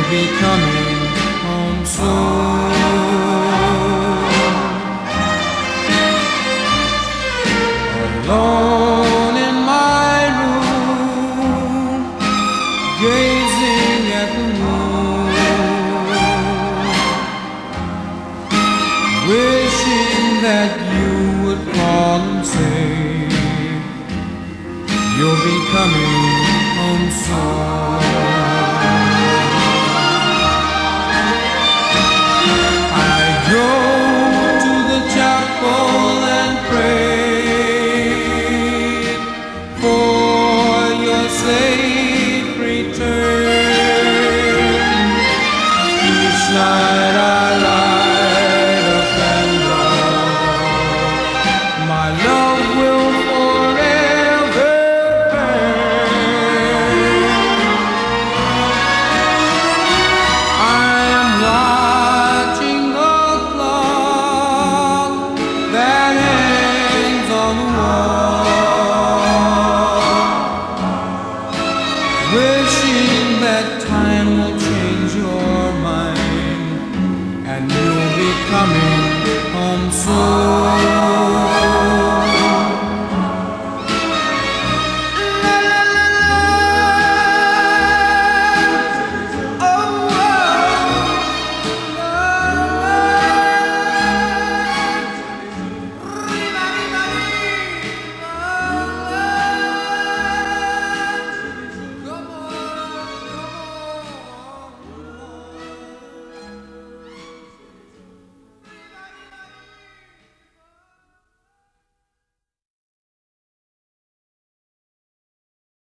you'll be coming home soon. Alone in my room, gazing at the moon, wishing that you would call and say you'll be coming home soon.